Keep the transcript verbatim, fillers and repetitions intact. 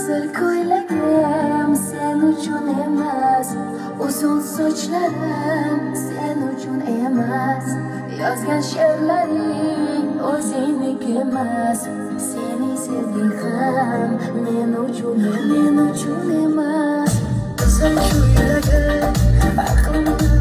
qizil ko'ylagim sen uchun emas, uzun sochlarim sen uchun emas, yozgan she'rlaring o'zingniki emas, seni sevging ham men uchun men uchun emas. Qizil ko'ylagim aqlimni